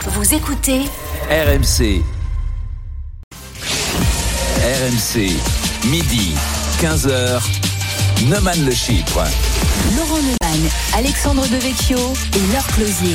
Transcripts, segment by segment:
Vous écoutez RMC. RMC, midi, 15h, Neumann le Chypre. Laurent Neumann, Alexandre Devecchio et Laure Closier.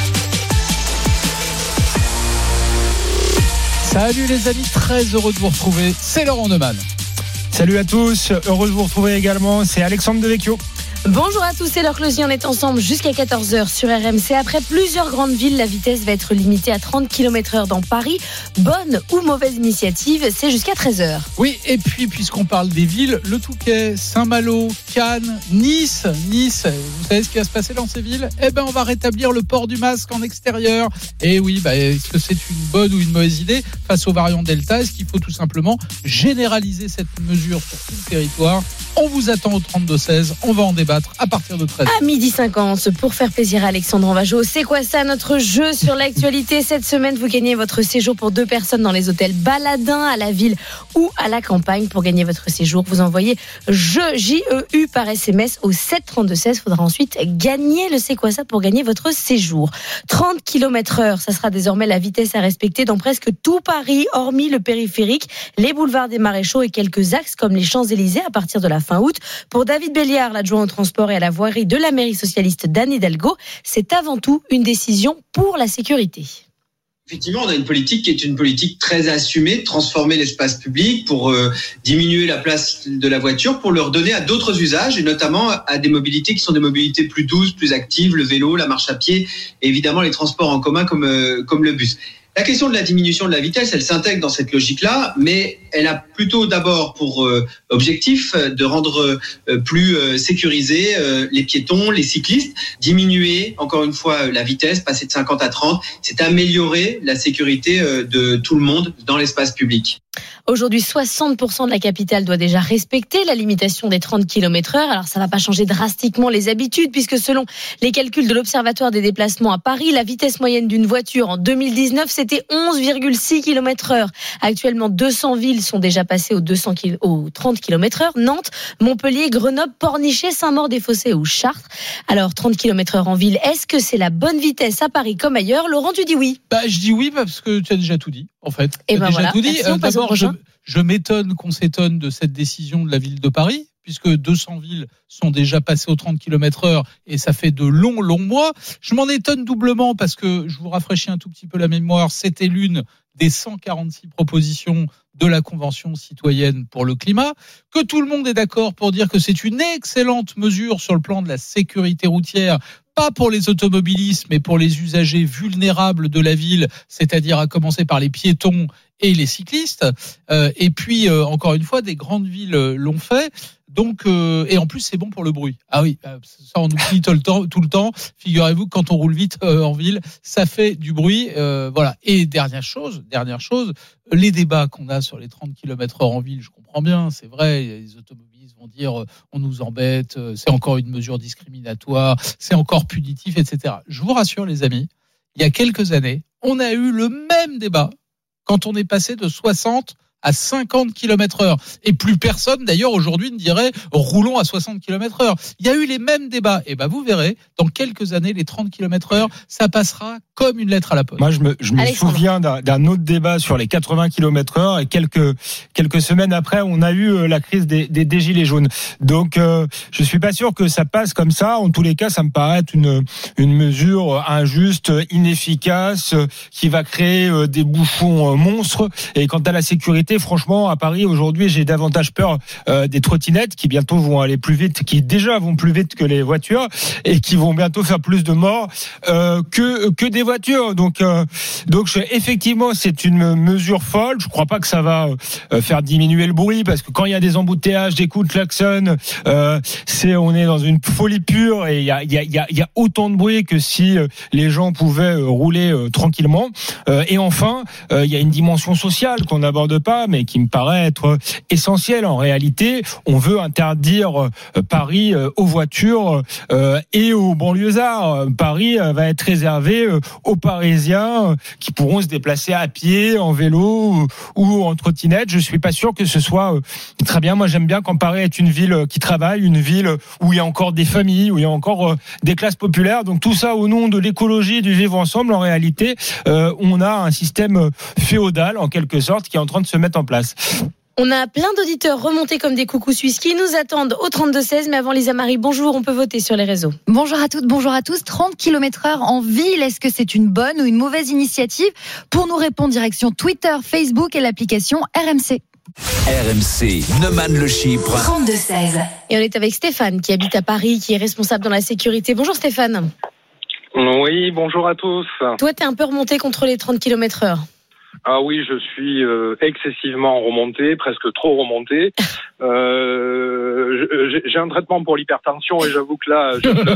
Salut les amis, très heureux de vous retrouver, c'est Laurent Neumann. Salut à tous, heureux de vous retrouver également, c'est Alexandre Devecchio. Bonjour à tous, c'est Laure Closier, on est ensemble jusqu'à 14h sur RMC. Après plusieurs grandes villes, la vitesse va être limitée à 30 km/h dans Paris. Bonne ou mauvaise initiative, c'est jusqu'à 13h. Oui, et puis puisqu'on parle des villes, le Touquet, Saint-Malo, Cannes, Nice, vous savez ce qui va se passer dans ces villes ? Eh ben on va rétablir le port du masque en extérieur. Et oui, est-ce que c'est une bonne ou une mauvaise idée face aux variants Delta ? Est-ce qu'il faut tout simplement généraliser cette mesure sur tout le territoire ? On vous attend au 32-16, on va en débattre à partir de 13h. À 12h50, pour faire plaisir à Alexandre, on va jouer au C'est quoi ça, notre jeu sur l'actualité. Cette semaine, vous gagnez votre séjour pour 2 personnes dans les hôtels Baladin, à la ville ou à la campagne. Pour gagner votre séjour, vous envoyez JEU par SMS au 732-16. Il faudra ensuite gagner le C'est quoi ça pour gagner votre séjour. 30 km/h, ça sera désormais la vitesse à respecter dans presque tout Paris, hormis le périphérique, les boulevards des Maréchaux et quelques axes comme les Champs-Élysées à partir de la fin août. Pour David Béliard, l'adjoint au transport et à la voirie de la mairie socialiste d'Anne Hidalgo, c'est avant tout une décision pour la sécurité. Effectivement, on a une politique qui est une politique très assumée, de transformer l'espace public pour diminuer la place de la voiture, pour le redonner à d'autres usages, et notamment à des mobilités qui sont des mobilités plus douces, plus actives, le vélo, la marche à pied, et évidemment les transports en commun comme le bus. La question de la diminution de la vitesse, elle s'intègre dans cette logique-là, mais elle a plutôt d'abord pour objectif de rendre plus sécurisés les piétons, les cyclistes. Diminuer, encore une fois, la vitesse, passer de 50 à 30, c'est améliorer la sécurité de tout le monde dans l'espace public. Aujourd'hui, 60% de la capitale doit déjà respecter la limitation des 30 km/h. Alors, ça ne va pas changer drastiquement les habitudes, puisque selon les calculs de l'Observatoire des déplacements à Paris, la vitesse moyenne d'une voiture en 2019, c'était 11,6 km/h. Actuellement, 200 villes sont déjà passées aux 30 km/h. Nantes, Montpellier, Grenoble, Pornichet, Saint-Maur-des-Fossés ou Chartres. Alors, 30 km/h en ville, est-ce que c'est la bonne vitesse à Paris comme ailleurs ? Laurent, tu dis oui ? Je dis oui parce que tu as déjà tout dit, en fait. Et voilà. Tout dit. Merci, d'abord, je m'étonne qu'on s'étonne de cette décision de la ville de Paris, puisque 200 villes sont déjà passées aux 30 km/h et ça fait de longs mois. Je m'en étonne doublement parce que, je vous rafraîchis un tout petit peu la mémoire, c'était l'une des 146 propositions de la Convention citoyenne pour le climat, que tout le monde est d'accord pour dire que c'est une excellente mesure sur le plan de la sécurité routière, pas pour les automobilistes, mais pour les usagers vulnérables de la ville, c'est-à-dire à commencer par les piétons et les cyclistes. Et puis, encore une fois, des grandes villes l'ont fait. Donc, et en plus, c'est bon pour le bruit. Ah oui, ça on oublie tout le temps. Figurez-vous que quand on roule vite en ville, ça fait du bruit. Voilà. Et dernière chose, les débats qu'on a sur les 30 km/h en ville, je comprends bien, c'est vrai, les automobilistes vont dire on nous embête, c'est encore une mesure discriminatoire, c'est encore punitif, etc. Je vous rassure les amis, il y a quelques années, on a eu le même débat quand on est passé de 60 à 50 km/h. Et plus personne, d'ailleurs, aujourd'hui ne dirait roulons à 60 km/h. Il y a eu les mêmes débats. Et vous verrez, dans quelques années, les 30 km/h, ça passera comme une lettre à la poste. Moi, je me souviens d'un autre débat sur les 80 km/h et quelques semaines après, on a eu la crise des gilets jaunes. Donc, je suis pas sûr que ça passe comme ça. En tous les cas, ça me paraît être une mesure injuste, inefficace, qui va créer des bouchons monstres. Et quant à la sécurité, franchement, à Paris, aujourd'hui, j'ai davantage peur des trottinettes qui bientôt vont aller plus vite, qui déjà vont plus vite que les voitures et qui vont bientôt faire plus de morts que des voitures. Donc effectivement, c'est une mesure folle. Je crois pas que ça va faire diminuer le bruit parce que quand il y a des embouteillages, des coups de klaxon, on est dans une folie pure et il y a autant de bruit que si les gens pouvaient rouler tranquillement. Et enfin, il y a une dimension sociale qu'on n'aborde pas. pas, mais qui me paraît être essentiel. En réalité, on veut interdire Paris aux voitures et aux banlieusards. Paris va être réservé aux Parisiens qui pourront se déplacer à pied, en vélo ou en trottinette. Je suis pas sûr que ce soit très bien. Moi, j'aime bien quand Paris est une ville qui travaille, une ville où il y a encore des familles, où il y a encore des classes populaires. Donc tout ça au nom de l'écologie, du vivre ensemble. En réalité, on a un système féodal en quelque sorte qui est en train de se mettre en place. On a plein d'auditeurs remontés comme des coucous suisses qui nous attendent au 32-16. Mais avant, Lisa Marie, bonjour, on peut voter sur les réseaux. Bonjour à toutes, bonjour à tous. 30 km/h en ville, est-ce que c'est une bonne ou une mauvaise initiative? Pour nous répondre, direction Twitter, Facebook et l'application RMC. RMC, Neumann le Chypre. 32-16. Et on est avec Stéphane qui habite à Paris, qui est responsable dans la sécurité. Bonjour Stéphane. Oui, bonjour à tous. Toi, t'es un peu remonté contre les 30 km/h. Ah oui, je suis excessivement remonté, presque trop remonté. J'ai un traitement pour l'hypertension et j'avoue que là,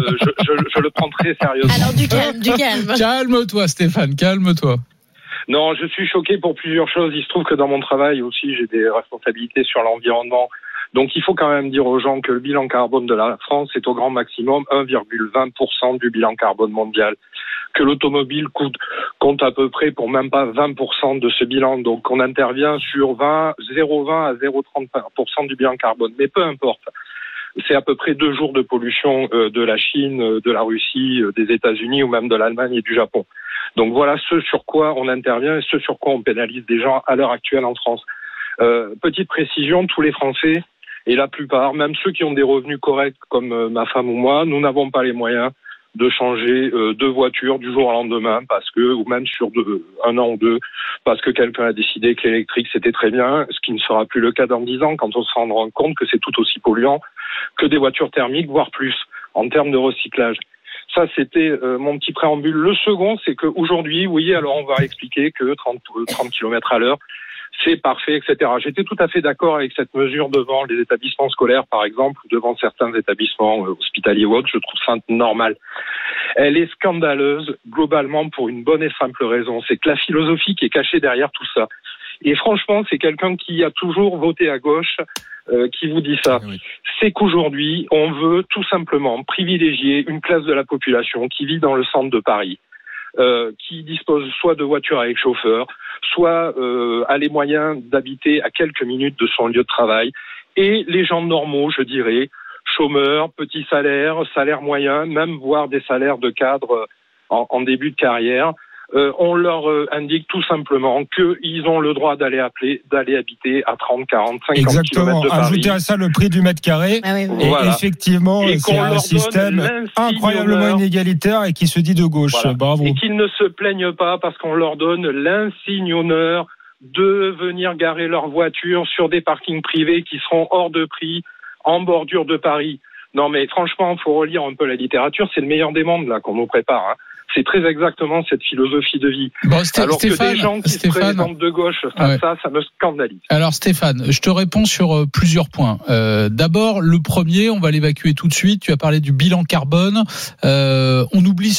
je le prends très sérieusement. Alors du calme. Calme-toi Stéphane, calme-toi. Non, je suis choqué pour plusieurs choses. Il se trouve que dans mon travail aussi, j'ai des responsabilités sur l'environnement. Donc il faut quand même dire aux gens que le bilan carbone de la France est au grand maximum 1,20% du bilan carbone mondial. Que l'automobile compte à peu près pour même pas 20% de ce bilan. Donc on intervient sur 0,20 à 0,30% du bilan carbone. Mais peu importe. C'est à peu près 2 jours de pollution de la Chine, de la Russie, des États-Unis ou même de l'Allemagne et du Japon. Donc voilà ce sur quoi on intervient et ce sur quoi on pénalise des gens à l'heure actuelle en France. Petite précision, tous les Français et la plupart, même ceux qui ont des revenus corrects comme ma femme ou moi, nous n'avons pas les moyens de changer de voiture du jour au lendemain ou même sur 1 an ou 2, parce que quelqu'un a décidé que l'électrique c'était très bien, ce qui ne sera plus le cas dans 10 ans quand on se rendra compte que c'est tout aussi polluant que des voitures thermiques, voire plus, en termes de recyclage. Ça, c'était mon petit préambule. Le second, c'est qu'aujourd'hui, oui, alors on va expliquer que 30 km à l'heure, c'est parfait, etc. J'étais tout à fait d'accord avec cette mesure devant les établissements scolaires, par exemple, ou devant certains établissements hospitaliers ou autres. Je trouve ça normal. Elle est scandaleuse, globalement, pour une bonne et simple raison. C'est que la philosophie qui est cachée derrière tout ça. Et franchement, c'est quelqu'un qui a toujours voté à gauche qui vous dit ça. Oui. C'est qu'aujourd'hui, on veut tout simplement privilégier une classe de la population qui vit dans le centre de Paris, qui dispose soit de voitures avec chauffeur, soit a les moyens d'habiter à quelques minutes de son lieu de travail, et les gens normaux, je dirais, chômeurs, petits salaires, salaires moyens, même voire des salaires de cadre en début de carrière, on leur indique tout simplement qu'ils ont le droit d'aller habiter à 30, 40, 50 Exactement. km de Paris. Ajouter à ça le prix du mètre carré. Ah oui. Et voilà. Effectivement, et c'est un système incroyablement inégalitaire et qui se dit de gauche. Voilà. Bravo. Et qu'ils ne se plaignent pas parce qu'on leur donne l'insigne honneur de venir garer leur voiture sur des parkings privés qui seront hors de prix, en bordure de Paris. Non mais franchement, il faut relire un peu la littérature. C'est le meilleur des mondes là qu'on nous prépare. Hein. C'est très exactement cette philosophie de vie. Bon, alors que des gens qui se présentent de gauche, ça me scandalise. Alors Stéphane, je te réponds sur plusieurs points. D'abord, le premier, on va l'évacuer tout de suite. Tu as parlé du bilan carbone. On oublie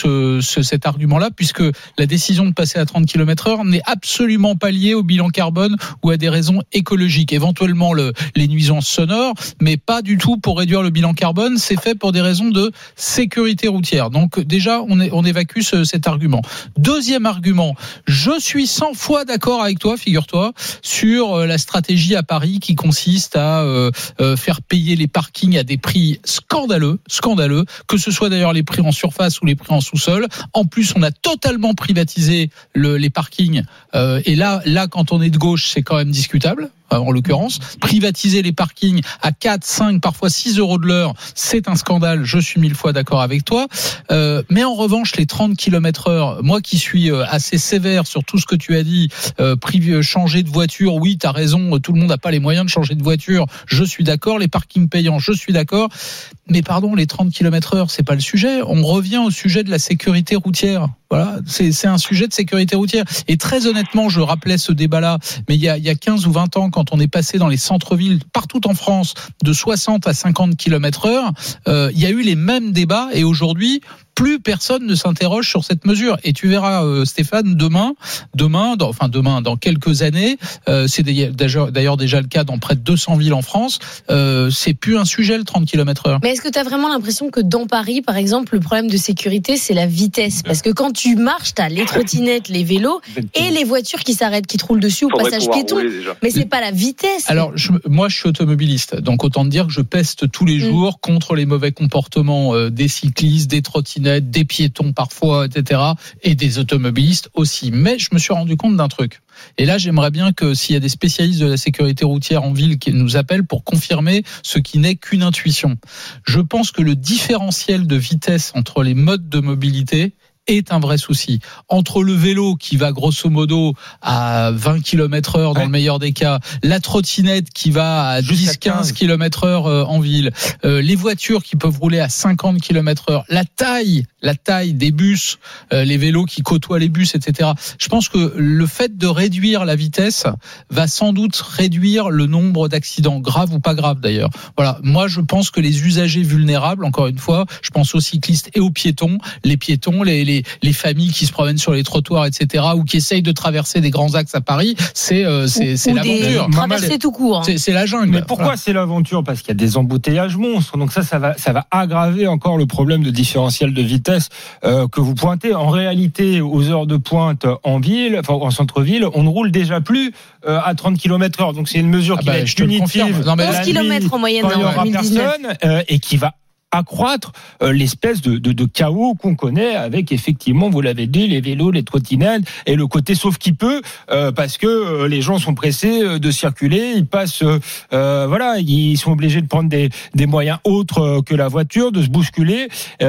cet argument-là, puisque la décision de passer à 30 km/h n'est absolument pas liée au bilan carbone ou à des raisons écologiques. Éventuellement les nuisances sonores, mais pas du tout pour réduire le bilan carbone. C'est fait pour des raisons de sécurité routière. Donc déjà, on évacue cet argument. Deuxième argument, je suis 100 fois d'accord avec toi, figure-toi, sur la stratégie à Paris qui consiste à faire payer les parkings à des prix scandaleux, que ce soit d'ailleurs les prix en surface ou les prix en sous-sol. En plus, on a totalement privatisé les parkings. Et là, quand on est de gauche, c'est quand même discutable. En l'occurrence, privatiser les parkings à 4, 5, parfois 6 euros de l'heure, c'est un scandale, je suis 1000 fois d'accord avec toi. Mais en revanche, les 30 km/h, moi qui suis assez sévère sur tout ce que tu as dit, changer de voiture, oui, tu as raison, tout le monde n'a pas les moyens de changer de voiture, je suis d'accord, les parkings payants, je suis d'accord, mais pardon, les 30 km/h, c'est pas le sujet, on revient au sujet de la sécurité routière. Voilà, c'est un sujet de sécurité routière. Et très honnêtement, je rappelais ce débat-là, mais il y a 15 ou 20 ans, quand on est passé dans les centres-villes, partout en France, de 60 à 50 km/h, il y a eu les mêmes débats. Et aujourd'hui, plus personne ne s'interroge sur cette mesure. Et tu verras, Stéphane, dans quelques années, c'est d'ailleurs déjà le cas dans près de 200 villes en France, c'est plus un sujet le 30 km/h. Mais est-ce que tu as vraiment l'impression que dans Paris, par exemple, le problème de sécurité, c'est la vitesse? Parce que quand tu marches, tu as les trottinettes, les vélos et les voitures qui s'arrêtent, qui te roulent dessus au passage piéton. Mais c'est pas la vitesse. Alors, moi, je suis automobiliste, donc autant te dire que je peste tous les jours contre les mauvais comportements des cyclistes, des trottinettes, des piétons parfois, etc., et des automobilistes aussi. Mais je me suis rendu compte d'un truc. Et là, j'aimerais bien que s'il y a des spécialistes de la sécurité routière en ville qui nous appellent pour confirmer ce qui n'est qu'une intuition. Je pense que le différentiel de vitesse entre les modes de mobilité est un vrai souci. Entre le vélo qui va grosso modo à 20 km/h dans le meilleur des cas, la trottinette qui va à 10-15 km/h en ville, les voitures qui peuvent rouler à 50 km/h, la taille des bus, les vélos qui côtoient les bus, etc. Je pense que le fait de réduire la vitesse va sans doute réduire le nombre d'accidents, graves ou pas graves d'ailleurs. Voilà, moi je pense que les usagers vulnérables, encore une fois, je pense aux cyclistes et aux piétons, les familles qui se promènent sur les trottoirs, etc., ou qui essayent de traverser des grands axes à Paris, c'est l'aventure. Traverser tout court. C'est la jungle. Mais pourquoi c'est l'aventure? Parce qu'il y a des embouteillages monstres. Donc ça va aggraver encore le problème de différentiel de vitesse que vous pointez. En réalité, aux heures de pointe en ville, enfin en centre-ville, on ne roule déjà plus à 30 km/h. Donc c'est une mesure qui va être punitive. 11 km en moyenne en 2019. Et qui va accroître l'espèce de chaos qu'on connaît avec, effectivement, vous l'avez dit, les vélos, les trottinettes et le côté sauf qui peut, parce que les gens sont pressés de circuler, ils passent, ils sont obligés de prendre des moyens autres que la voiture, de se bousculer,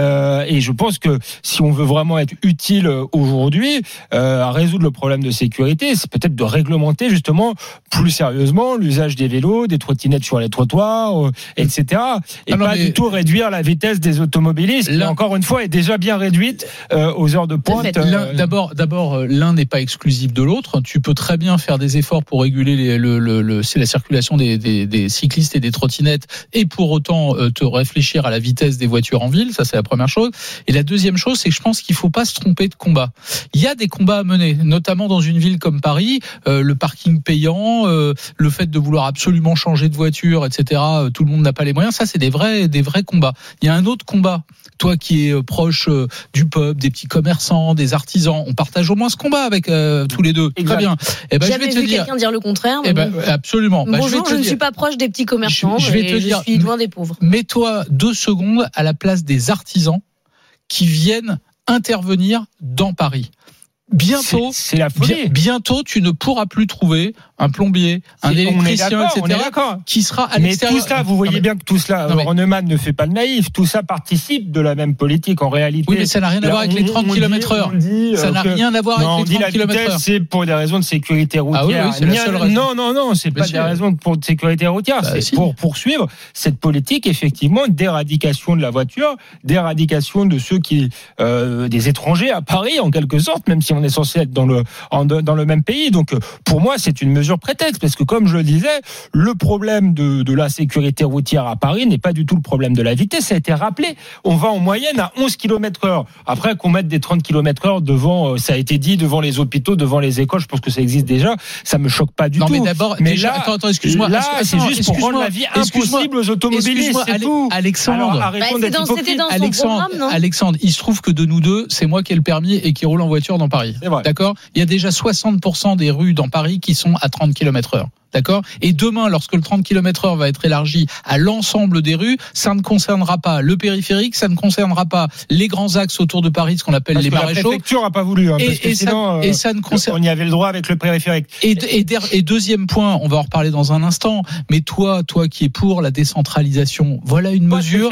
et je pense que si on veut vraiment être utile aujourd'hui à résoudre le problème de sécurité, c'est peut-être de réglementer justement plus sérieusement l'usage des vélos, des trottinettes sur les trottoirs, etc. Et du tout réduire la vitesse des automobilistes, qui encore une fois est déjà bien réduite aux heures de pointe. D'abord, l'un n'est pas exclusif de l'autre. Tu peux très bien faire des efforts pour réguler la circulation des cyclistes et des trottinettes, et pour autant te réfléchir à la vitesse des voitures en ville. Ça, c'est la première chose. Et la deuxième chose, c'est que je pense qu'il faut pas se tromper de combat. Il y a des combats à mener, notamment dans une ville comme Paris, le parking payant, le fait de vouloir absolument changer de voiture, etc. Tout le monde n'a pas les moyens. Ça, c'est des vrais combats. Il y a un autre combat. Toi qui es proche du peuple, des petits commerçants, des artisans, on partage au moins ce combat avec tous les deux. Exact. Très bien. Je vais te dire quelqu'un dire le contraire. Absolument. Bonjour, je ne suis pas proche des petits commerçants. Je suis loin des pauvres. Mets-toi 2 secondes à la place des artisans qui viennent intervenir dans Paris. Bientôt, c'est la folie. Bientôt, tu ne pourras plus trouver un plombier, un électricien, etc., qui sera à l'extérieur. Mais tout ça, vous voyez bien que tout cela, Horneman ne fait pas le naïf, tout ça participe de la même politique en réalité. Oui, mais ça n'a rien à voir avec les 30 km/h. Ça n'a rien à voir avec les 30 km/h. C'est pour des raisons de sécurité routière. Ah oui, c'est la seule raison. Non, c'est pas des raisons de sécurité routière. C'est pour poursuivre cette politique, effectivement, d'éradication de la voiture, d'éradication de ceux des étrangers à Paris, en quelque sorte, même si on est censé être dans le même pays. Donc, pour moi, c'est une mesure prétexte, parce que comme je le disais, le problème de la sécurité routière à Paris n'est pas du tout le problème de la vitesse. Ça a été rappelé. On va en moyenne à 11 km/h. Après, qu'on mette des 30 km/h devant, ça a été dit, devant les hôpitaux, devant les écoles, je pense que ça existe déjà. Ça me choque pas du tout. Mais d'abord, attends, excuse-moi. Là, c'est juste pour rendre la vie impossible aux automobilistes. C'est tout. Alexandre. Arrêtons d'être hypocrites. Alexandre, il se trouve que de nous deux, c'est moi qui ai le permis et qui roule en voiture dans Paris. D'accord? Il y a déjà 60% des rues dans Paris qui sont à 30 km/h. D'accord? Et demain, lorsque le 30 km/h va être élargi à l'ensemble des rues, ça ne concernera pas le périphérique, ça ne concernera pas les grands axes autour de Paris, ce qu'on appelle les maréchaux. La préfecture n'a pas voulu, ça ne concerne. On y avait le droit avec le périphérique. Et deuxième point, on va en reparler dans un instant. Mais toi qui es pour la décentralisation, voilà une mesure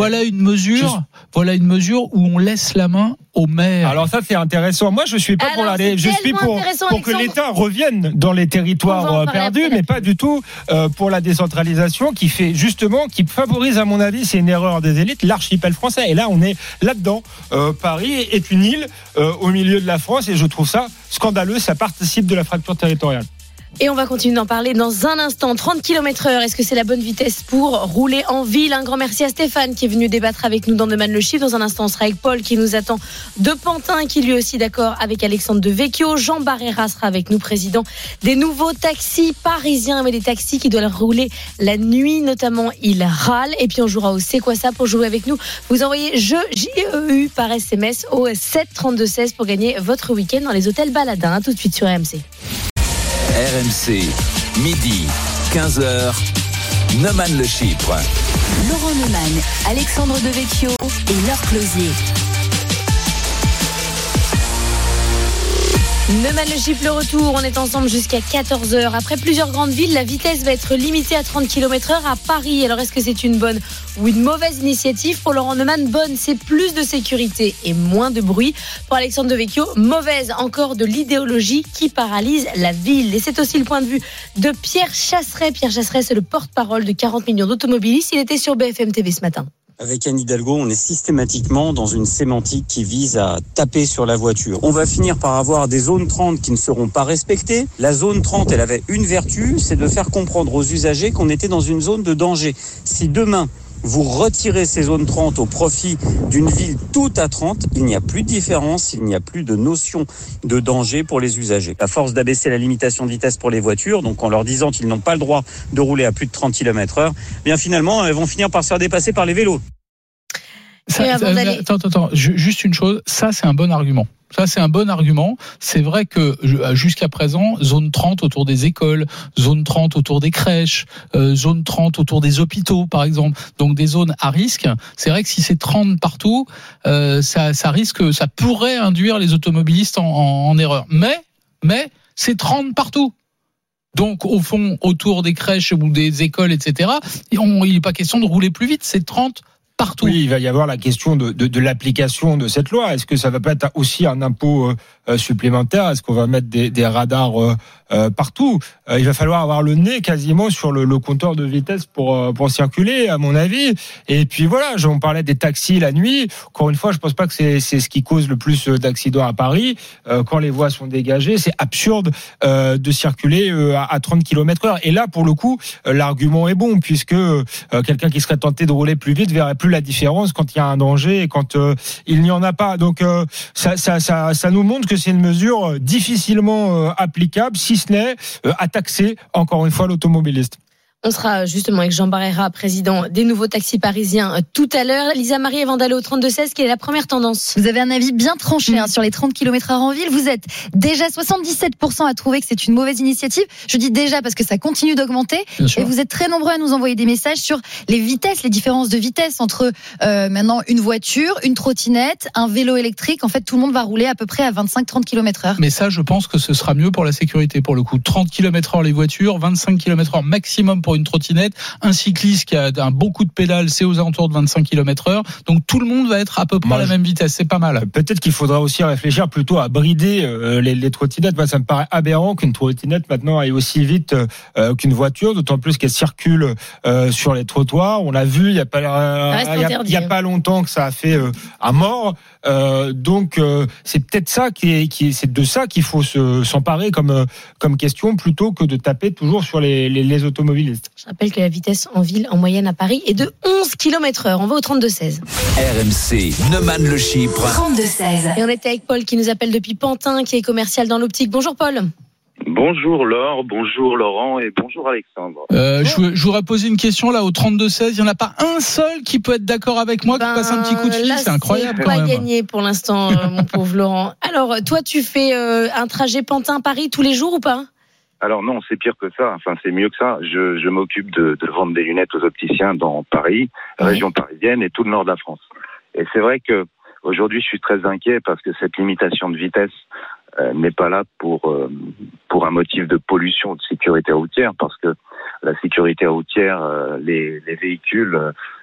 où on laisse la main aux maires. Alors ça, c'est intéressant. Moi, je suis pas pour que l'État revienne dans les territoires perdus, mais pas du tout pour la décentralisation qui favorise, à mon avis, c'est une erreur des élites, l'archipel français. Et là, on est là-dedans. Paris est une île au milieu de la France, et je trouve ça scandaleux. Ça participe de la fracture territoriale. Et on va continuer d'en parler dans un instant. 30 km/h, est-ce que c'est la bonne vitesse pour rouler en ville? Un grand merci à Stéphane qui est venu débattre avec nous dans Neumann le Chiffre. Dans un instant, on sera avec Paul qui nous attend de Pantin, qui lui est aussi d'accord avec Alexandre Devecchio. Jean Barrera sera avec nous, président des nouveaux taxis parisiens, mais des taxis qui doivent rouler la nuit, notamment il râle. Et puis on jouera au C'est quoi ça? Pour jouer avec nous, vous envoyez JEU par SMS au 7 32 16 pour gagner votre week-end dans les hôtels Baladin. À tout de suite sur RMC. RMC, midi, 15h, Neumann le Chypre. Laurent Neumann, Alexandre Devecchio et Laure Closier. Neumann le Chypre, le retour, on est ensemble jusqu'à 14h. Après plusieurs grandes villes, la vitesse va être limitée à 30 km/h à Paris. Alors est-ce que c'est une bonne ou une mauvaise initiative? Pour Laurent Neumann, bonne, c'est plus de sécurité et moins de bruit. Pour Alexandre Devecchio, mauvaise, encore de l'idéologie qui paralyse la ville. Et c'est aussi le point de vue de Pierre Chasseret. Pierre Chasseret, c'est le porte-parole de 40 millions d'automobilistes. Il était sur BFM TV ce matin. Avec Anne Hidalgo, on est systématiquement dans une sémantique qui vise à taper sur la voiture. On va finir par avoir des zones 30 qui ne seront pas respectées. La zone 30, elle avait une vertu, c'est de faire comprendre aux usagers qu'on était dans une zone de danger. Si demain, vous retirez ces zones 30 au profit d'une ville toute à 30, il n'y a plus de différence, il n'y a plus de notion de danger pour les usagers. À force d'abaisser la limitation de vitesse pour les voitures, donc en leur disant qu'ils n'ont pas le droit de rouler à plus de 30 km/h, bien finalement, elles vont finir par se faire dépasser par les vélos. Attends, juste une chose, ça c'est un bon argument. C'est vrai que jusqu'à présent, zone 30 autour des écoles, zone 30 autour des crèches, zone 30 autour des hôpitaux, par exemple. Donc des zones à risque. C'est vrai que si c'est 30 partout, ça risque, ça pourrait induire les automobilistes en erreur. Mais c'est 30 partout. Donc, au fond, autour des crèches ou des écoles, etc., il n'est pas question de rouler plus vite. C'est 30 partout. Oui, il va y avoir la question de l'application de cette loi. Est-ce que ça va pas être aussi un impôt supplémentaire? Est-ce qu'on va mettre des radars partout? Il va falloir avoir le nez quasiment sur le compteur de vitesse pour circuler, à mon avis. Et puis voilà, on parlait des taxis la nuit. Encore une fois, je pense pas que c'est ce qui cause le plus d'accidents à Paris. Quand les voies sont dégagées, c'est absurde de circuler à 30 km/h. Et là, pour le coup, l'argument est bon, puisque quelqu'un qui serait tenté de rouler plus vite verrait plus la différence quand il y a un danger et quand il n'y en a pas. Donc ça nous montre que c'est une mesure difficilement applicable, si ce n'est à taxer encore une fois l'automobiliste. On sera justement avec Jean Barrera, président des nouveaux taxis parisiens, tout à l'heure. Lisa Marie et Vandalo au 32-16, quelle est la première tendance? Vous avez un avis bien tranché sur les 30 km/h en ville. Vous êtes déjà 77% à trouver que c'est une mauvaise initiative. Je dis déjà parce que ça continue d'augmenter. Et vous êtes très nombreux à nous envoyer des messages sur les vitesses, les différences de vitesse entre maintenant une voiture, une trottinette, un vélo électrique. En fait, tout le monde va rouler à peu près à 25-30 km/h. Mais ça, je pense que ce sera mieux pour la sécurité, pour le coup. 30 km/h les voitures, 25 km/h maximum pour une trottinette. Un cycliste qui a un bon coup de pédale, c'est aux alentours de 25 km/h. Donc tout le monde va être à peu près à la même vitesse. C'est pas mal. Peut-être qu'il faudra aussi réfléchir plutôt à brider les trottinettes. Moi, ça me paraît aberrant qu'une trottinette maintenant aille aussi vite qu'une voiture, d'autant plus qu'elle circule sur les trottoirs. On l'a vu, il y a pas longtemps que ça a fait un mort. Donc c'est peut-être ça c'est de ça qu'il faut s'emparer comme question, plutôt que de taper toujours sur les automobilistes. Je rappelle que la vitesse en ville en moyenne à Paris est de 11 km/h. On va au 32-16. RMC, Neumann le Chypre. 32-16. Et on était avec Paul qui nous appelle depuis Pantin, qui est commercial dans l'optique. Bonjour Paul. Bonjour Laure, bonjour Laurent et bonjour Alexandre. Je voudrais poser une question là au 32-16. Il n'y en a pas un seul qui peut être d'accord avec moi, qui passe un petit coup de fil. C'est incroyable quand même. Pas gagné pour l'instant, mon pauvre Laurent. Alors, toi, tu fais un trajet Pantin-Paris tous les jours ou pas? Alors non, c'est pire que ça. Enfin, c'est mieux que ça. Je m'occupe de vendre des lunettes aux opticiens dans Paris, région parisienne et tout le nord de la France. Et c'est vrai que aujourd'hui, je suis très inquiet parce que cette limitation de vitesse n'est pas là pour un motif de pollution, de sécurité routière, parce que la sécurité routière, les véhicules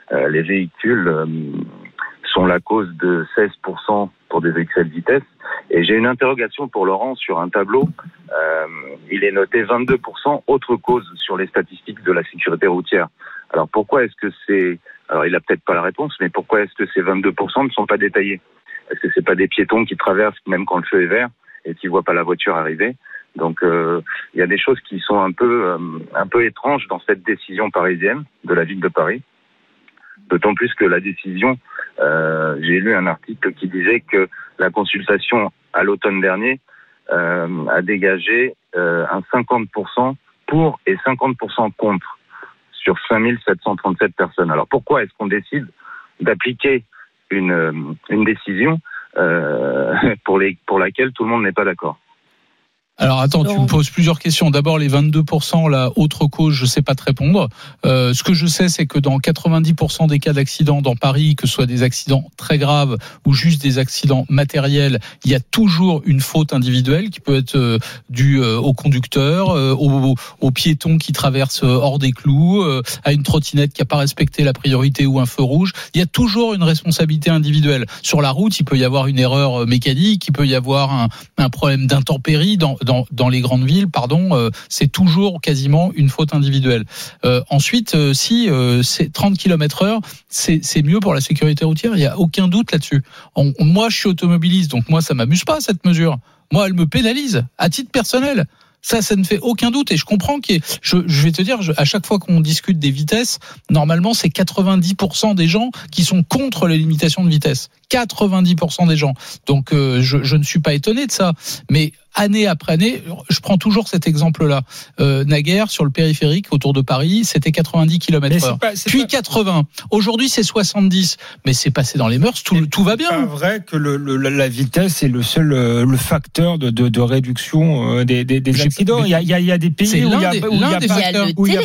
sont la cause de 16% pour des excès de vitesse. Et j'ai une interrogation pour Laurent sur un tableau. Il est noté 22% autre cause sur les statistiques de la sécurité routière. Alors pourquoi est-ce que c'est... Alors il a peut-être pas la réponse, mais pourquoi est-ce que ces 22% ne sont pas détaillés? Est-ce que c'est pas des piétons qui traversent même quand le feu est vert et qui voient pas la voiture arriver? Donc il y a des choses qui sont un peu étranges dans cette décision parisienne de la ville de Paris. D'autant plus que la décision, j'ai lu un article qui disait que la consultation à l'automne dernier a dégagé un 50% pour et 50% contre sur 5737 personnes. Alors pourquoi est-ce qu'on décide d'appliquer une décision pour laquelle tout le monde n'est pas d'accord? Alors attends, tu me poses plusieurs questions. D'abord les 22%, la autre cause, je sais pas te répondre. Ce que je sais, c'est que dans 90% des cas d'accidents dans Paris, que ce soit des accidents très graves ou juste des accidents matériels, il y a toujours une faute individuelle qui peut être due au conducteur, au piéton qui traverse hors des clous, à une trottinette qui n'a pas respecté la priorité ou un feu rouge. Il y a toujours une responsabilité individuelle. Sur la route, il peut y avoir une erreur mécanique, il peut y avoir un problème d'intempérie dans les grandes villes, c'est toujours quasiment une faute individuelle. Ensuite, c'est 30 km/h, c'est mieux pour la sécurité routière, il n'y a aucun doute là-dessus. Moi, je suis automobiliste, donc moi, ça m'amuse pas cette mesure. Moi, elle me pénalise à titre personnel. Ça ne fait aucun doute, et je comprends je vais te dire, à chaque fois qu'on discute des vitesses, normalement c'est 90% des gens qui sont contre les limitations de vitesse. 90% des gens. Donc je ne suis pas étonné de ça, mais année après année, je prends toujours cet exemple-là. Naguère, sur le périphérique autour de Paris, c'était 90 km/h. Puis 80. Aujourd'hui, c'est 70. Mais c'est passé dans les mœurs, tout va bien. C'est pas vrai que la vitesse est le seul facteur de réduction des accidents. Il y a des pays où il n'y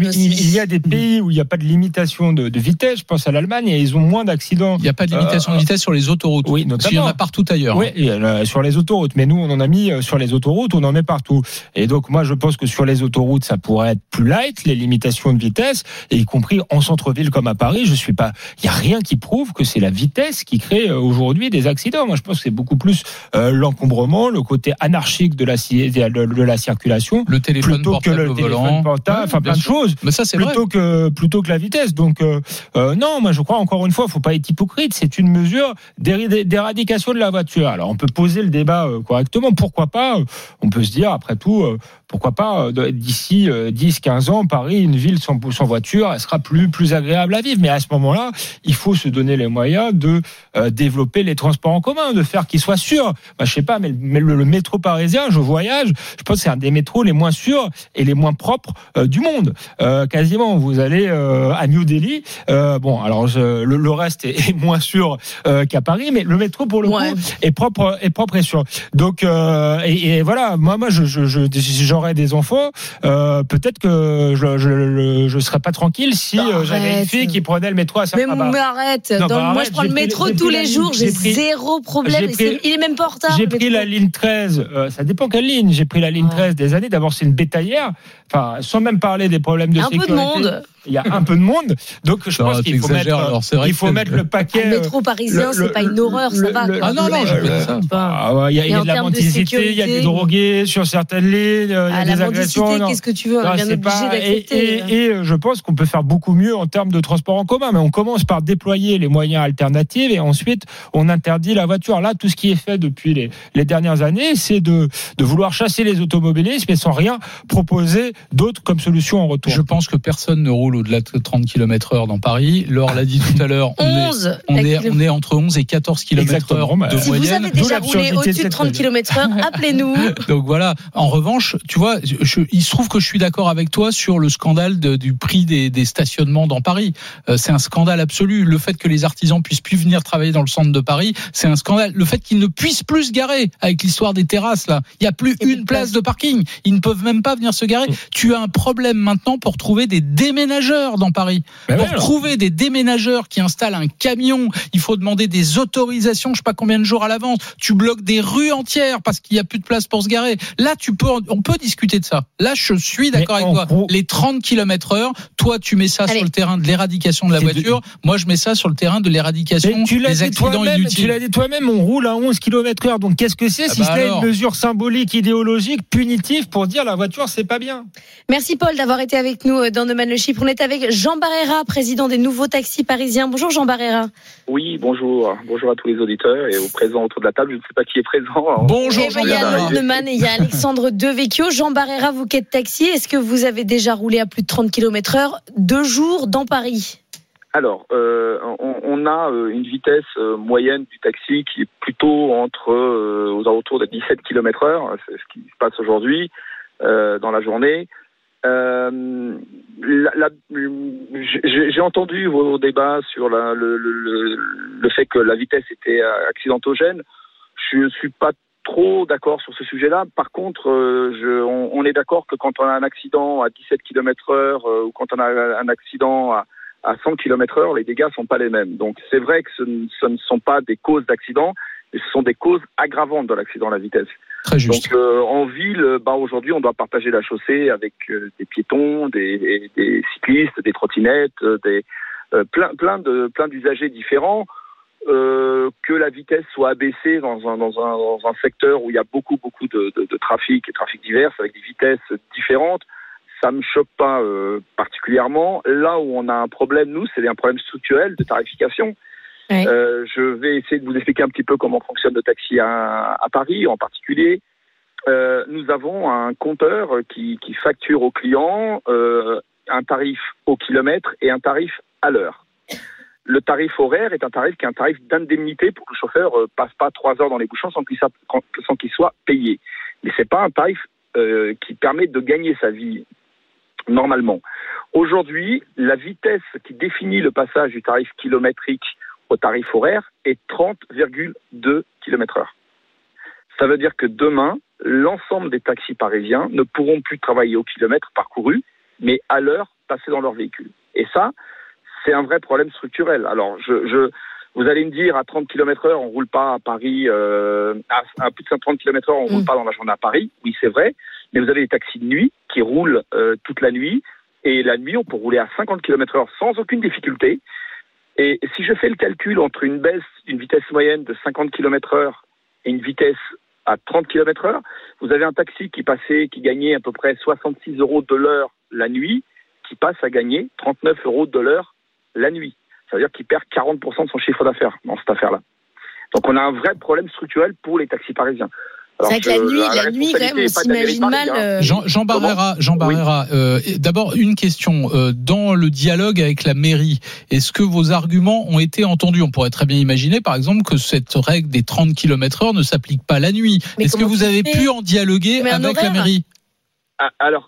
a pas de limitation de vitesse. Je pense à l'Allemagne, et ils ont moins d'accidents. Il n'y a pas de limitation de vitesse sur les autoroutes. Oui, notamment. Il y en a partout ailleurs. Oui, sur les autoroutes. Mais nous, on en a mis sur les autoroutes, on en met partout. Et donc, moi, je pense que sur les autoroutes, ça pourrait être plus light, les limitations de vitesse, et y compris en centre-ville comme à Paris. Il y a rien qui prouve que c'est la vitesse qui crée aujourd'hui des accidents. Moi, je pense que c'est beaucoup plus l'encombrement, le côté anarchique de la circulation, le téléphone plutôt que le téléphone portable, plein de choses. Mais ça, c'est plutôt que la vitesse. Donc, non, moi, je crois encore une fois, faut pas être hypocrite. C'est une mesure d'éradication de la voiture. Alors, on peut poser le débat correctement. Pourquoi pas? On peut se dire, après tout, pourquoi pas, d'ici 10-15 ans, Paris, une ville sans voiture, elle sera plus agréable à vivre. Mais à ce moment-là, il faut se donner les moyens de développer les transports en commun, de faire qu'ils soient sûrs. Je sais pas, mais le métro parisien, je voyage, je pense que c'est un des métros les moins sûrs et les moins propres du monde. Quasiment, vous allez à New Delhi. Alors le reste est moins sûr qu'à Paris, mais le métro pour le coup est propre et sûr. Donc et voilà, moi j'aurais des enfants, peut-être que je serais pas tranquille si j'avais une fille qui prenait le métro à sa part. Mais arrête. Moi je prends le métro tous les jours, j'ai zéro problème. Il est même pas en retard. J'ai pris la ligne 13, ça dépend quelle ligne. J'ai pris la ligne 13 des années. D'abord, c'est une bétaillère, sans même parler des problèmes de sécurité. Un peu de monde. Il y a un peu de monde, donc je pense qu'il faut mettre le paquet. Le métro parisien, c'est pas une horreur, ça va. Non, je peux ça. Il y a de la mendicité, il y a des drogués sur certaines lignes, il y a des agressions. Qu'est-ce que tu veux? On est bien obligé d'accepter. Et je pense qu'on peut faire beaucoup mieux en termes de transport en commun, mais on commence par déployer les moyens alternatifs et ensuite on interdit la voiture. Là, tout ce qui est fait depuis les dernières années, c'est de vouloir chasser les automobilistes, mais sans rien proposer d'autre comme solution en retour. Je pense que personne ne roule au-delà de 30 km/h dans Paris. Laure l'a dit tout à l'heure, on est entre 11 et 14 km/h de moyenne. Si vous avez déjà roulé au-dessus de 30 km/h, appelez-nous. Donc voilà. En revanche, tu vois, il se trouve que je suis d'accord avec toi sur le scandale du prix des stationnements dans Paris. C'est un scandale absolu. Le fait que les artisans puissent plus venir travailler dans le centre de Paris, c'est un scandale. Le fait qu'ils ne puissent plus se garer avec l'histoire des terrasses là, il y a plus une place de parking. Ils ne peuvent même pas venir se garer. Tu as un problème maintenant pour trouver des déménageurs dans Paris. Pour trouver des déménageurs qui installent un camion, il faut demander des autorisations, je sais pas combien de jours à l'avance. Tu bloques des rues entières parce qu'il y a plus de place pour se garer. Là, on peut discuter de ça. Là, je suis d'accord avec toi. Les 30 km/h, toi, tu mets ça sur le terrain de l'éradication de la voiture. Moi, je mets ça sur le terrain de l'éradication des accidents inutiles. Tu l'as dit toi-même, on roule à 11 km/h. Donc, qu'est-ce que c'est si c'est une mesure symbolique, idéologique, punitive pour dire la voiture, c'est pas bien? Merci Paul d'avoir été avec nous dans No Man le Chypre. On est êtes avec Jean Barrera, président des Nouveaux Taxis Parisiens. Bonjour Jean Barrera. Oui, bonjour. Bonjour à tous les auditeurs et aux présents autour de la table. Je ne sais pas qui est présent. Bonjour Jean Barrera. Il y a Barrera. Neumann et il y a Alexandre Devecchio. Jean Barrera, vous qui êtes taxi, est-ce que vous avez déjà roulé à plus de 30 km/h 2 jours dans Paris ? Alors, on a une vitesse moyenne du taxi qui est plutôt aux alentours de 17 km/h. C'est ce qui se passe aujourd'hui dans la journée. J'ai entendu vos débats sur le fait que la vitesse était accidentogène. Je ne suis pas trop d'accord sur ce sujet-là. Par contre, on est d'accord que quand on a un accident à 17 km/h ou quand on a un accident à 100 km/h, les dégâts sont pas les mêmes. Donc c'est vrai que ce ne sont pas des causes d'accident, mais ce sont des causes aggravantes de l'accident, la vitesse. Très juste. Donc en ville, aujourd'hui, on doit partager la chaussée avec des piétons, des cyclistes, des trottinettes, plein d'usagers différents. Que la vitesse soit abaissée dans un secteur où il y a beaucoup de trafic et trafic divers avec des vitesses différentes, ça me choque pas particulièrement. Là où on a un problème, nous, c'est un problème structurel de tarification. Oui. Je vais essayer de vous expliquer un petit peu comment fonctionne le taxi à Paris en particulier. Nous avons un compteur qui facture aux clients un tarif au kilomètre et un tarif à l'heure. Le tarif horaire est un tarif qui est un tarif d'indemnité pour que le chauffeur passe pas 3 heures dans les bouchons sans qu'il soit payé. Mais c'est pas un tarif qui permet de gagner sa vie normalement. Aujourd'hui, la vitesse qui définit le passage du tarif kilométrique au tarif horaire est 30,2 km/h. Ça veut dire que demain, l'ensemble des taxis parisiens ne pourront plus travailler au kilomètre parcouru, mais à l'heure passée dans leur véhicule. Et ça, c'est un vrai problème structurel. Alors, vous allez me dire, à 30 km/h, on roule pas à Paris, à plus de 130 km/h, on roule pas dans la journée à Paris. Oui, c'est vrai. Mais vous avez des taxis de nuit qui roulent toute la nuit. Et la nuit, on peut rouler à 50 km/h sans aucune difficulté. Et si je fais le calcul entre une baisse d'une vitesse moyenne de 50 km/h et une vitesse à 30 km/h, vous avez un taxi qui gagnait à peu près 66 € de l'heure la nuit, qui passe à gagner 39 € de l'heure la nuit. Ça veut dire qu'il perd 40% de son chiffre d'affaires dans cette affaire-là. Donc on a un vrai problème structurel pour les taxis parisiens. Alors, c'est vrai que la nuit, quand même, on s'imagine mal. Jean Barrera, d'abord une question. Dans le dialogue avec la mairie, est-ce que vos arguments ont été entendus ? On pourrait très bien imaginer, par exemple, que cette règle des 30 km/h ne s'applique pas la nuit. Mais est-ce que vous avez pu en dialoguer avec la mairie ? Alors,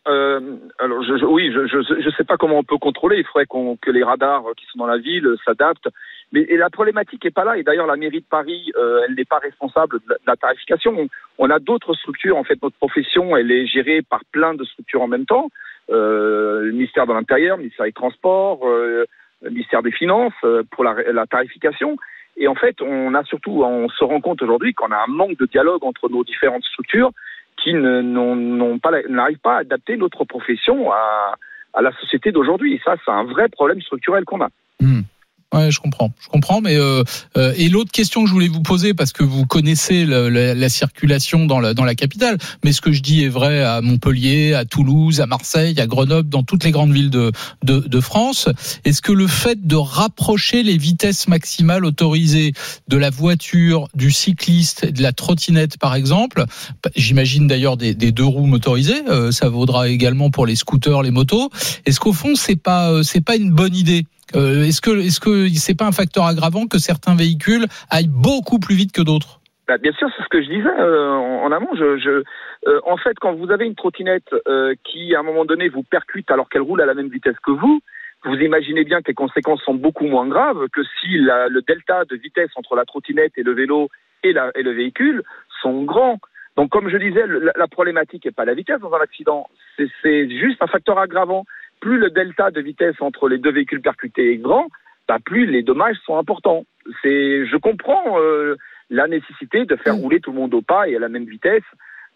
je sais pas comment on peut contrôler. Il faudrait que les radars qui sont dans la ville s'adaptent. Mais la problématique est pas là. Et d'ailleurs, la mairie de Paris, elle n'est pas responsable de la tarification. On a d'autres structures. En fait, notre profession, elle est gérée par plein de structures en même temps. Le ministère de l'Intérieur, le ministère des Transports, le ministère des Finances pour la tarification. Et en fait, on se rend compte aujourd'hui qu'on a un manque de dialogue entre nos différentes structures qui n'arrivent pas à adapter notre profession à la société d'aujourd'hui. Et ça, c'est un vrai problème structurel qu'on a. Ouais, je comprends, mais et l'autre question que je voulais vous poser, parce que vous connaissez la circulation dans la capitale, mais ce que je dis est vrai à Montpellier, à Toulouse, à Marseille, à Grenoble, dans toutes les grandes villes de France. Est-ce que le fait de rapprocher les vitesses maximales autorisées de la voiture, du cycliste, et de la trottinette par exemple, j'imagine d'ailleurs des 2 roues motorisées, ça vaudra également pour les scooters, les motos. Est-ce qu'au fond c'est pas une bonne idée? Est-ce que c'est pas un facteur aggravant que certains véhicules aillent beaucoup plus vite que d'autres? Bien sûr, c'est ce que je disais en amont. En fait, quand vous avez une trottinette qui, à un moment donné, vous percute alors qu'elle roule à la même vitesse que vous imaginez bien que les conséquences sont beaucoup moins graves que si le delta de vitesse entre la trottinette et le vélo et le véhicule sont grands. Donc, comme je disais, la problématique n'est pas la vitesse dans un accident, c'est juste un facteur aggravant. Plus le delta de vitesse entre les 2 véhicules percutés est grand, plus les dommages sont importants. Je comprends la nécessité de faire rouler tout le monde au pas et à la même vitesse.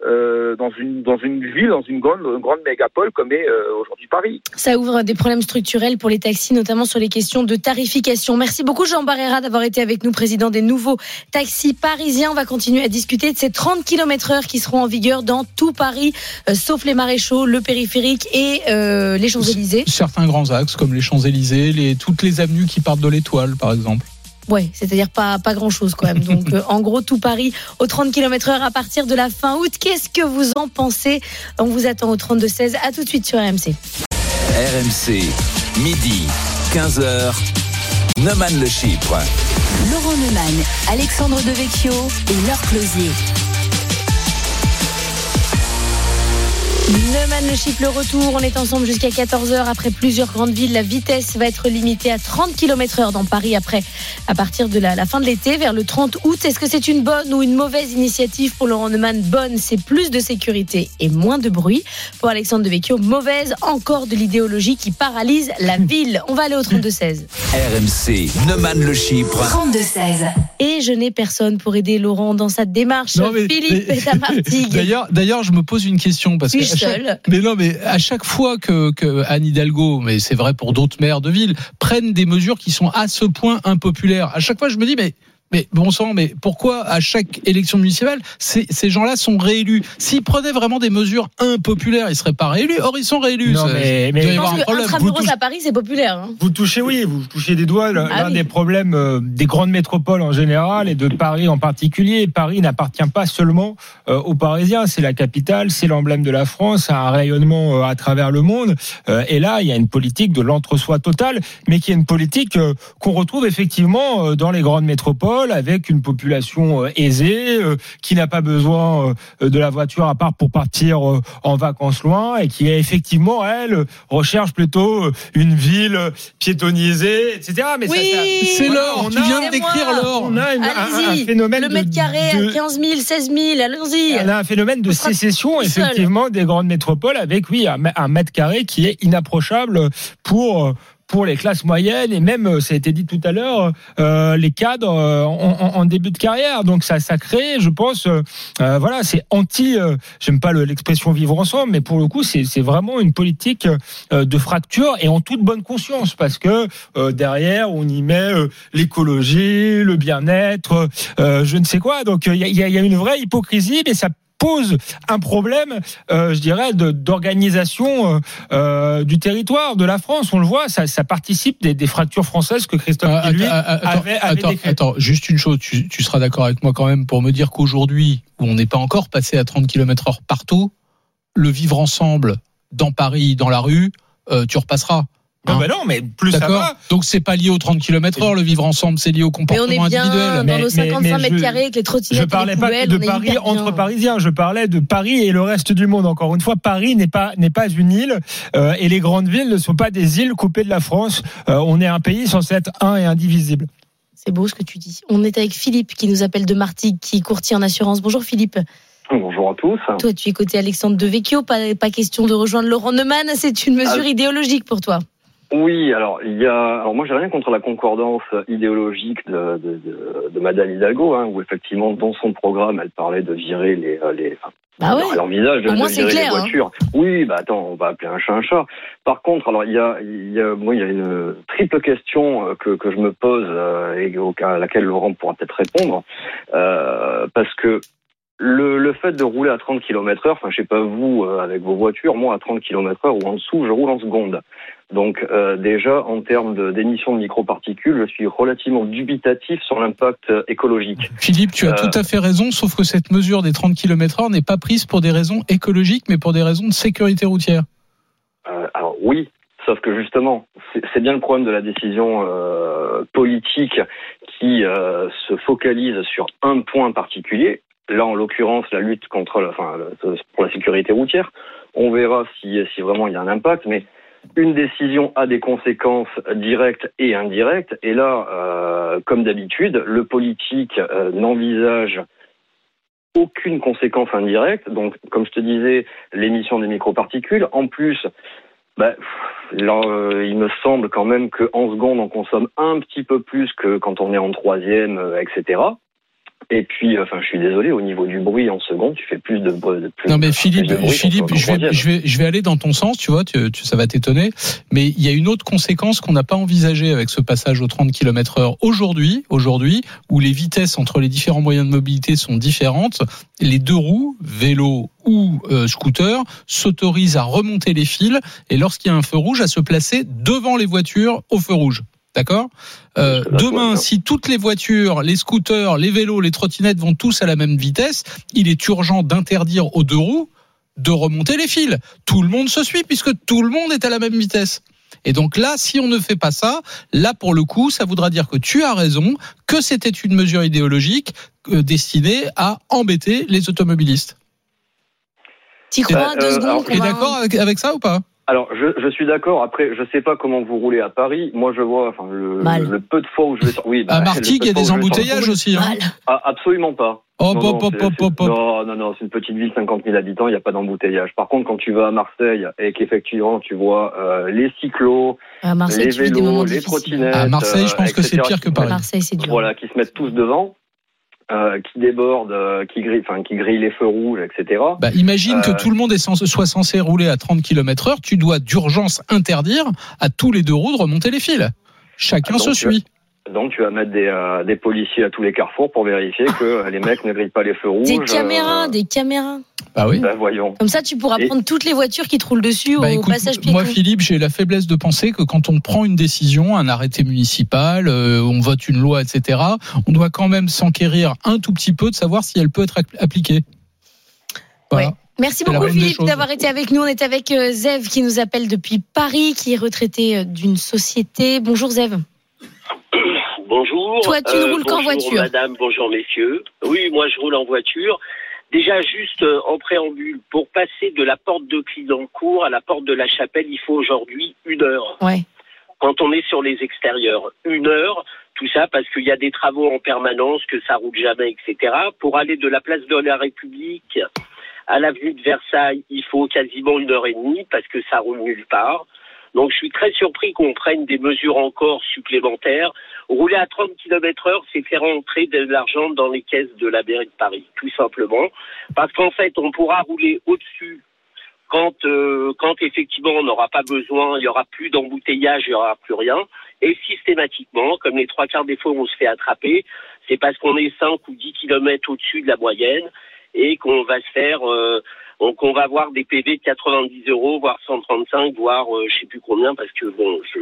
dans une ville, dans une grande mégapole comme est aujourd'hui Paris. Ça ouvre des problèmes structurels pour les taxis, notamment sur les questions de tarification. Merci beaucoup Jean Barrera d'avoir été avec nous, président des nouveaux taxis parisiens. On va continuer à discuter de ces 30 km/h qui seront en vigueur dans tout Paris, sauf les Maréchaux, le périphérique et les Champs-Élysées. Certains grands axes comme les Champs-Élysées, toutes les avenues qui partent de l'Étoile par exemple. Ouais, c'est-à-dire pas grand-chose quand même. Donc en gros tout Paris aux 30 km/h à partir de la fin août. Qu'est-ce que vous en pensez ? On vous attend au 32-16. À tout de suite sur RMC. RMC, midi, 15h, Neumann le Chypre. Laurent Neumann, Alexandre Devecchio et Laure Closier. Neumann le Chypre, le retour. On est ensemble jusqu'à 14h. Après plusieurs grandes villes, la vitesse va être limitée à 30 km/h dans Paris à partir de la fin de l'été, vers le 30 août. Est-ce que c'est une bonne ou une mauvaise initiative pour Laurent Neumann ? Bonne, c'est plus de sécurité et moins de bruit. Pour Alexandre Devecchio, mauvaise, encore de l'idéologie qui paralyse la ville. On va aller au 32-16. RMC, Neumann le Chypre. 32-16. Et je n'ai personne pour aider Laurent dans sa démarche. Philippe est à Martigues. D'ailleurs, je me pose une question parce que mais à chaque fois que Anne Hidalgo, mais c'est vrai pour d'autres maires de ville, prennent des mesures qui sont à ce point impopulaires, à chaque fois je me dis mais bon sang, mais pourquoi à chaque élection municipale ces gens-là sont réélus ? S'ils prenaient vraiment des mesures impopulaires, ils seraient pas réélus. Or ils sont réélus. Non, mais je pense que Intramuros à Paris, c'est populaire. Hein. Vous touchez des doigts l'un des problèmes des grandes métropoles en général et de Paris en particulier. Paris n'appartient pas seulement aux Parisiens. C'est la capitale, c'est l'emblème de la France, a un rayonnement à travers le monde. Et là, il y a une politique de l'entre-soi total, mais qui est une politique qu'on retrouve effectivement dans les grandes métropoles, avec une population aisée, qui n'a pas besoin de la voiture à part pour partir en vacances loin, et qui effectivement, elle, recherche plutôt une ville piétonnisée, etc. Mais oui, c'est Laure, tu viens de décrire Laure. On a un phénomène le mètre carré à 15 000, 16 000, allons-y. On a un phénomène de sécession, effectivement, des grandes métropoles, avec, un mètre carré qui est inapprochable pour les classes moyennes et même, ça a été dit tout à l'heure, les cadres en début de carrière. Donc ça crée, je pense, c'est j'aime pas l'expression vivre ensemble, mais pour le coup, c'est vraiment une politique de fracture et en toute bonne conscience, parce que derrière, on y met l'écologie, le bien-être, je ne sais quoi. Donc il y a une vraie hypocrisie, mais ça pose un problème, je dirais, d'organisation du territoire, de la France. On le voit, ça participe des fractures françaises que Christophe Guilluy avait décrites. Attends, juste une chose, tu seras d'accord avec moi quand même pour me dire qu'aujourd'hui, où on n'est pas encore passé à 30 km/h partout, le vivre ensemble dans Paris, dans la rue, tu repasseras. Non, mais plus d'accord. Ça va. Donc c'est pas lié aux 30 km/h, le vivre ensemble, c'est lié au comportement individuel. Mais on est bien dans nos 55 mètres carrés avec les trottinettes. Je parlais pas de Paris entre Parisiens, je parlais de Paris et le reste du monde. Encore une fois, Paris n'est pas une île, et les grandes villes ne sont pas des îles coupées de la France. On est un pays censé être un et indivisible. C'est beau ce que tu dis. On est avec Philippe qui nous appelle de Martigues, qui est courtier en assurance. Bonjour Philippe. Bonjour à tous. Toi, tu es côté Alexandre Devecchio, pas question de rejoindre Laurent Neumann, c'est une mesure idéologique pour toi. Oui, alors moi j'ai rien contre la concordance idéologique de Madame Hidalgo, où effectivement dans son programme elle parlait de virer elle envisage de virer les voitures. Oui, on va appeler un chat un chat. Par contre, alors il y a une triple question que je me pose et à laquelle Laurent pourra peut-être répondre, parce que le fait de rouler à 30 km/h, je sais pas vous avec vos voitures, moi à 30 km/h ou en dessous, je roule en seconde. Donc déjà, en termes d'émissions de microparticules, je suis relativement dubitatif sur l'impact écologique. Philippe, tu as tout à fait raison, sauf que cette mesure des 30 km/h n'est pas prise pour des raisons écologiques, mais pour des raisons de sécurité routière. Alors oui, sauf que justement, c'est bien le problème de la décision politique qui se focalise sur un point particulier. Là, en l'occurrence, la lutte pour la sécurité routière. On verra si vraiment il y a un impact, mais une décision a des conséquences directes et indirectes. Et là, comme d'habitude, le politique n'envisage aucune conséquence indirecte. Donc, comme je te disais, l'émission des microparticules. En plus, là, il me semble quand même qu'en seconde, on consomme un petit peu plus que quand on est en troisième, etc. Et puis, je suis désolé, au niveau du bruit en seconde, tu fais plus de bruit. Non mais Philippe, je vais aller dans ton sens, tu vois, ça va t'étonner. Mais il y a une autre conséquence qu'on n'a pas envisagée avec ce passage aux 30 km/h aujourd'hui, où les vitesses entre les différents moyens de mobilité sont différentes. Les deux roues, vélo ou scooter, s'autorisent à remonter les fils et lorsqu'il y a un feu rouge, à se placer devant les voitures au feu rouge. D'accord. Demain, si toutes les voitures, les scooters, les vélos, les trottinettes vont tous à la même vitesse, il est urgent d'interdire aux deux roues de remonter les fils. Tout le monde se suit puisque tout le monde est à la même vitesse. Et donc là, si on ne fait pas ça, là pour le coup, ça voudra dire que tu as raison, que c'était une mesure idéologique destinée à embêter les automobilistes. T'y crois 2 secondes? Tu es d'accord avec ça ou pas? Alors, je suis d'accord. Après, je sais pas comment vous roulez à Paris. Moi, je vois, le peu de fois où je vais... Oui, à Martigues, il y a des embouteillages aussi. Hein. Absolument pas. Non, c'est une petite ville, 50 000 habitants, il n'y a pas d'embouteillage. Par contre, quand tu vas à Marseille et qu'effectivement, tu vois les cyclos, les vélos, les trottinettes... À Marseille, je pense que c'est pire que Paris. Marseille, c'est dur. Voilà, qui se mettent tous devant. Qui déborde, qui grille les feux rouges, etc. Imagine que tout le monde soit censé rouler à 30 km/h, tu dois d'urgence interdire à tous les deux roues de remonter les fils. Chacun se suit. Donc tu vas mettre des policiers à tous les carrefours pour vérifier que les mecs ne grillent pas les feux rouges. Des caméras. Bah oui. Voyons. Comme ça, tu pourras prendre toutes les voitures qui te roulent dessus au passage piéton. Moi, Philippe, j'ai la faiblesse de penser que quand on prend une décision, un arrêté municipal, on vote une loi, etc., on doit quand même s'enquérir un tout petit peu de savoir si elle peut être appliquée. Voilà. Ouais. Merci beaucoup Philippe d'avoir été avec nous. On est avec Zev qui nous appelle depuis Paris, qui est retraité d'une société. Bonjour Zev. Bonjour. Toi, tu ne roules qu'en voiture. Bonjour madame, bonjour messieurs. Oui, moi je roule en voiture. Déjà, juste en préambule, pour passer de la porte de Clignancourt à la porte de la Chapelle, il faut aujourd'hui 1 heure. Ouais. Quand on est sur les extérieurs, 1 heure, tout ça parce qu'il y a des travaux en permanence, que ça roule jamais, etc. Pour aller de la place de la République à l'avenue de Versailles, il faut quasiment 1h30 parce que ça roule nulle part. Donc je suis très surpris qu'on prenne des mesures encore supplémentaires. Rouler à 30 km/h, c'est faire entrer de l'argent dans les caisses de la mairie de Paris, tout simplement. Parce qu'en fait, on pourra rouler au-dessus quand effectivement on n'aura pas besoin, il n'y aura plus d'embouteillage, il n'y aura plus rien. Et systématiquement, comme les 3/4 des fois on se fait attraper, c'est parce qu'on est 5 ou 10 km au-dessus de la moyenne et qu'on va se faire... qu'on va avoir des PV de 90 €, voire 135, voire je sais plus combien, parce que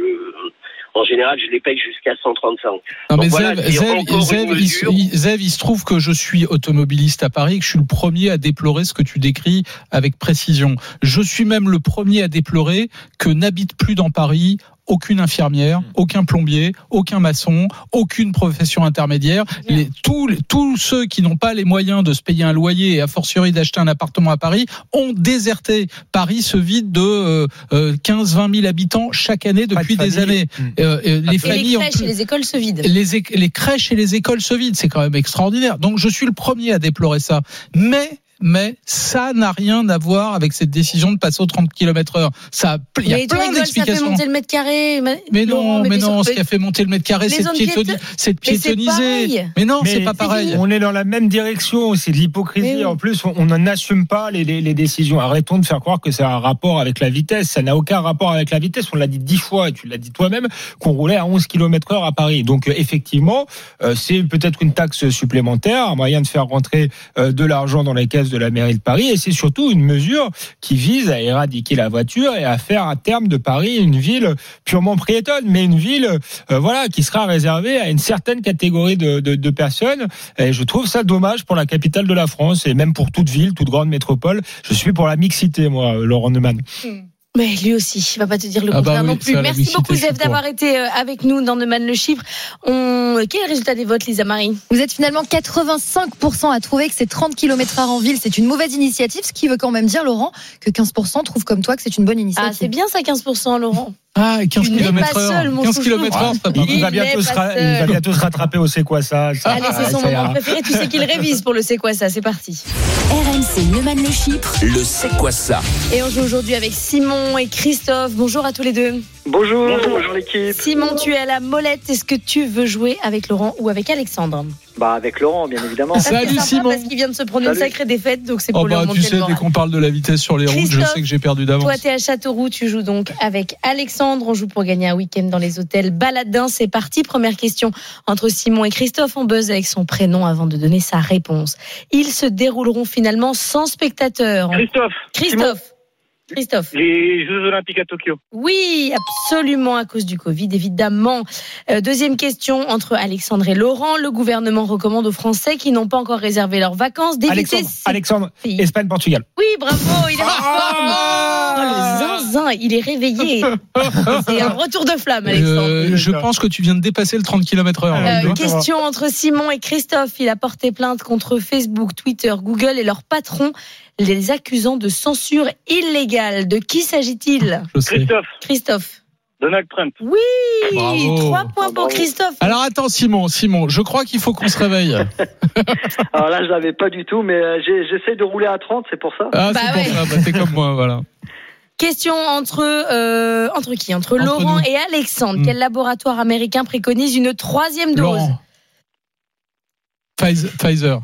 en général, je les paye jusqu'à 135. Non, mais Zev, il se trouve que je suis automobiliste à Paris et que je suis le premier à déplorer ce que tu décris avec précision. Je suis même le premier à déplorer que n'habite plus dans Paris aucune infirmière, aucun plombier, aucun maçon, aucune profession intermédiaire. Tous ceux qui n'ont pas les moyens de se payer un loyer et a fortiori d'acheter un appartement à Paris ont déserté. Paris se vide de 15-20 000 habitants chaque année depuis des années. Les crèches et les écoles se vident. Les crèches et les écoles se vident, c'est quand même extraordinaire. Donc je suis le premier à déplorer ça. Mais ça n'a rien à voir avec cette décision de passer aux 30 km/h. Il y a plein d'explications. Ça fait monter le mètre carré. Mais non, ce qui a fait monter le mètre carré, c'est de piétoniser. Mais non, c'est pas pareil. On est dans la même direction, c'est de l'hypocrisie. En plus, on n'assume pas les décisions. Arrêtons de faire croire que ça a un rapport avec la vitesse. Ça n'a aucun rapport avec la vitesse. On l'a dit 10 fois, et tu l'as dit toi-même, qu'on roulait à 11 km/h à Paris. Donc, effectivement, c'est peut-être une taxe supplémentaire, un moyen de faire rentrer de l'argent dans les caisses de la mairie de Paris, et c'est surtout une mesure qui vise à éradiquer la voiture et à faire à terme de Paris une ville purement piétonne, mais une ville qui sera réservée à une certaine catégorie de personnes. Et je trouve ça dommage pour la capitale de la France et même pour toute ville, toute grande métropole. Je suis pour la mixité, moi, Laurent Neumann. Mais lui aussi, il ne va pas te dire le contraire non plus. Merci beaucoup, Zev, d'avoir été avec nous dans Neumann le chiffre. Quel est le résultat des votes, Lisa Marie ? Vous êtes finalement 85% à trouver que ces 30 km/h en ville, c'est une mauvaise initiative, ce qui veut quand même dire, Laurent, que 15% trouvent comme toi que c'est une bonne initiative. Ah, c'est bien ça, 15%, Laurent. Ah, 15 km/h. 15 km/h, c'est pas mal. Il va bientôt se rattraper au C'est quoi ça ? Allez, c'est son moment préféré. Tu sais qu'il révise pour le C'est quoi ça. C'est parti. RMC Neumann le chiffre. Le C'est quoi ça ? Et on joue aujourd'hui avec Simon et Christophe. Bonjour à tous les deux. Bonjour l'équipe. Simon, tu es à la molette. Est-ce que tu veux jouer avec Laurent ou avec Alexandre? Avec Laurent, bien évidemment. Salut Simon. Parce qu'il vient de se prendre une sacrée défaite, donc c'est pour lui remonter tu sais, le moral. dès qu'on parle de la vitesse sur les routes, je sais que j'ai perdu d'avance. Toi, t'es à Châteauroux, tu joues donc avec Alexandre. On joue pour gagner un week-end dans les hôtels Baladin. C'est parti. Première question entre Simon et Christophe. On buzz avec son prénom avant de donner sa réponse. Ils se dérouleront finalement sans spectateurs. Christophe. Les Jeux Olympiques à Tokyo. Oui, absolument, à cause du Covid, évidemment. Deuxième question entre Alexandre et Laurent. Le gouvernement recommande aux Français qui n'ont pas encore réservé leurs vacances d'éviter... Alexandre, Espagne, Portugal. Oui, bravo, il est en forme. Le zinzin, il est réveillé. C'est un retour de flamme, Alexandre. Je pense que tu viens de dépasser le 30 km/h. Question entre Simon et Christophe. Il a porté plainte contre Facebook, Twitter, Google et leur patron, les accusant de censure illégale. De qui s'agit-il? Christophe. Donald Trump. Oui, Bravo. 3 points pour Christophe. Alors attends Simon, je crois qu'il faut qu'on se réveille. Alors là, je l'avais pas du tout, mais j'essaie de rouler à 30, c'est pour ça. Ah, c'est pour ça, t'es comme moi, voilà. Question entre qui? Entre Laurent et Alexandre. Quel laboratoire américain préconise une 3e dose? Laurent. Pfizer.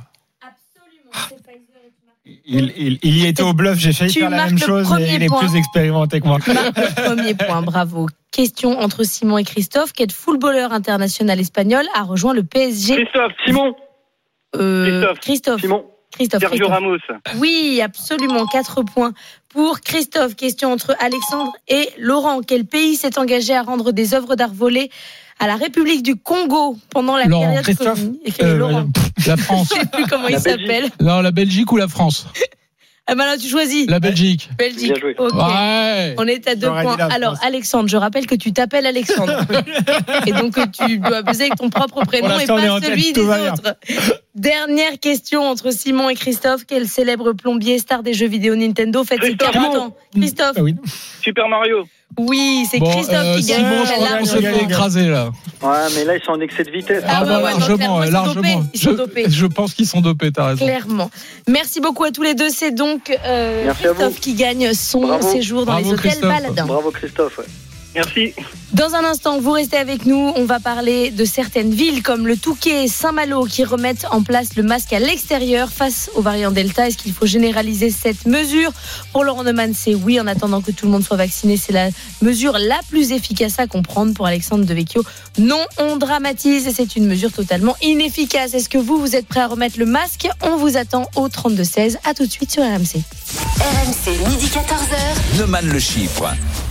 Il y était au bluff, j'ai failli faire la même chose, mais il est plus expérimenté que moi. Premier point, bravo. Question entre Simon et Christophe. Quel footballeur international espagnol a rejoint le PSG? Christophe. Sergio Ramos. Oui, absolument, 4 points pour Christophe. Question entre Alexandre et Laurent. Quel pays s'est engagé à rendre des œuvres d'art volées à la République du Congo pendant la période Christophe, Laurent. La France. Je sais plus comment il s'appelle. Non, la Belgique ou la France? Ah ben là, tu choisis. La Belgique. Bien joué. Okay. Ouais. On est à 2 points. Alors, Alexandre, je rappelle que tu t'appelles Alexandre. Et donc, tu dois buzzer avec ton propre prénom et pas celui des autres. Dernière question entre Simon et Christophe. Quel célèbre plombier star des jeux vidéo Nintendo fête ses 40 ans? Christophe. Oui. Super Mario. Oui, c'est Christophe qui gagne. Simon, je crois qu'on s'est fait écraser là. Ouais, mais là, ils sont en excès de vitesse. Largement. Ils sont dopés. Je pense qu'ils sont dopés, t'as raison. Clairement. Merci beaucoup à tous les deux. C'est donc Christophe qui gagne son séjour dans les hôtels Baladin. Bravo Christophe. Merci. Dans un instant, vous restez avec nous. On va parler de certaines villes comme le Touquet et Saint-Malo qui remettent en place le masque à l'extérieur face au variant Delta. Est-ce qu'il faut généraliser cette mesure? Pour Laurent Neumann, c'est oui. En attendant que tout le monde soit vacciné, c'est la mesure la plus efficace à comprendre. Pour Alexandre Devecchio, non, on dramatise et c'est une mesure totalement inefficace. Est-ce que vous êtes prêt à remettre le masque? On vous attend au 32-16. À tout de suite sur RMC. RMC, midi 14h. Neumann le Chypre.